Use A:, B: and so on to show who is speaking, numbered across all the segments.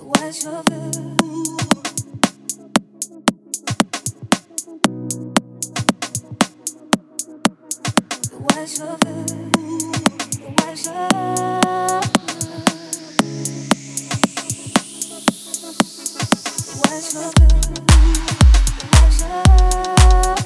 A: words of it. The words of it. The words of the words of it. The words of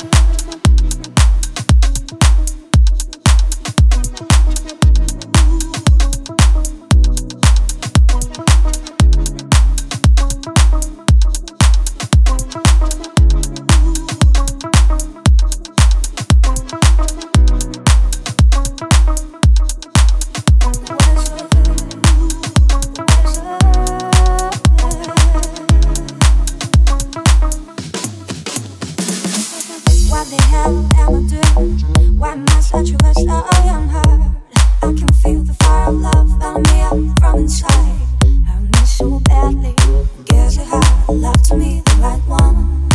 A: what the hell am I doing? Why am I such a waste? I am hurt. I can feel the fire of love burn me up from inside. I miss so badly. Guess you had love to me, the right one.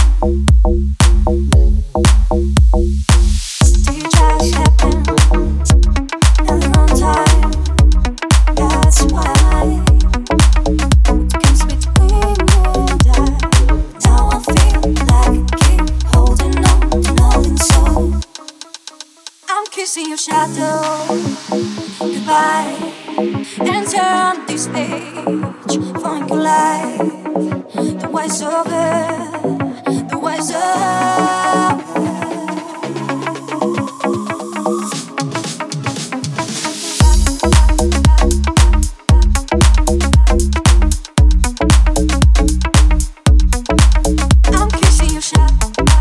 A: Did you just happen in the wrong time? That's why it comes between you and I. Now I feel like I keep holding on to nothing, so I'm kissing your shadow goodbye and turn this page, find your life. The words of it, the words of I'm kissing your shadow.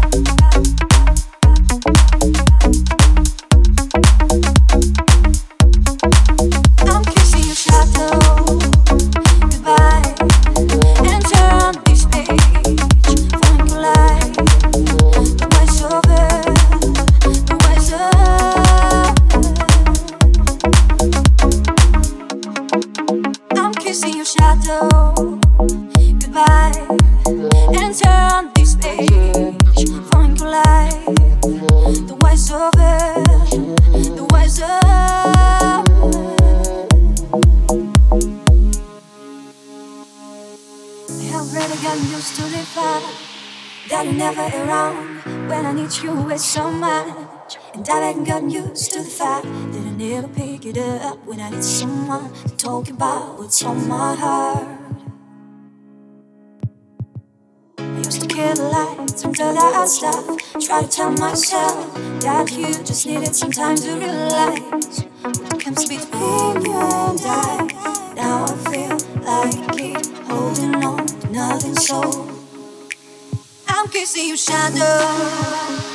A: I'm kissing your shadow goodbye and turn this page, find your light. The words of it, the words of I'm kissing your shadow goodbye and turn this page, find your light. The words of it, the words of I've really gotten used to the fact that you're never around when I need you with so much. And I've even gotten used to the fact that I never pick it up when I need someone to talk about what's on my heart. I used to kill the lights until I stopped. Try to tell myself that you just needed some time to realize what comes between you and I. Now I feel like I keep holding on to nothing, so I'm kissing your shadow.